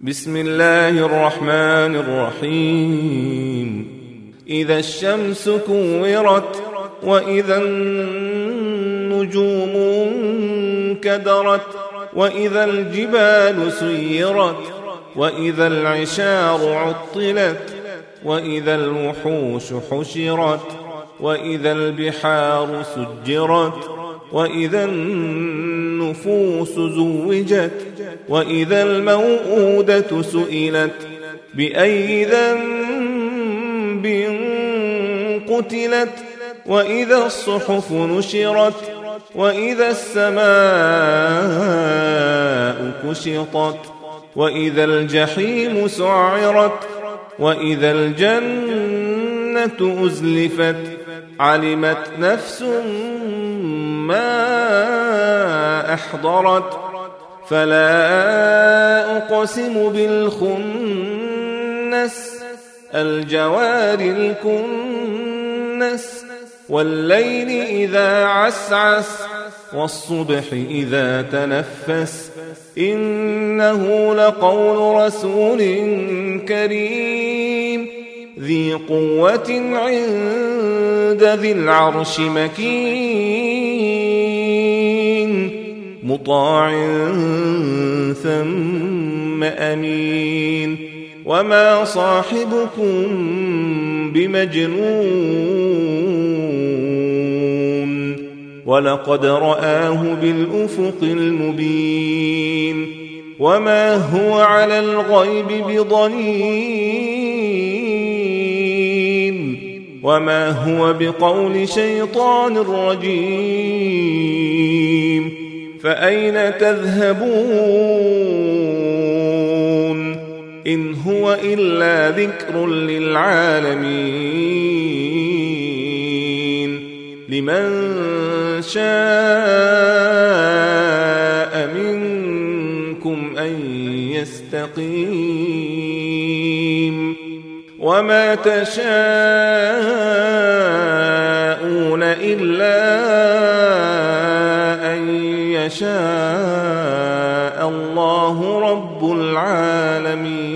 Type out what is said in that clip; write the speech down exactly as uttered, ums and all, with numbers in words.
بسم الله الرحمن الرحيم إذا الشمس كورت وإذا النجوم انكدرت وإذا الجبال سيرت وإذا العشار عطلت وإذا الوحوش حشرت وإذا البحار سجرت وإذا النفوس زوجت وإذا الموءودة سئلت بأي ذنب قتلت وإذا الصحف نشرت وإذا السماء كشطت وإذا الجحيم سعرت وإذا الجنة أزلفت علمت نفس ما أحضرت فلا أقسم بالخنس الجوار الكنس والليل إذا عسعس والصبح إذا تنفس إنه لقول رسول كريم ذي قوة عند ذي العرش مكين مطاع ثم أمين وما صاحبكم بمجنون ولقد رآه بالأفق المبين وما هو على الغيب بضنين وما هو بقول شيطان رجيم فأين تذهبون إن هو إلا ذكر للعالمين لمن شاء منكم أن يستقيم وما تشاءون إلا أن يشاء الله رب العالمين.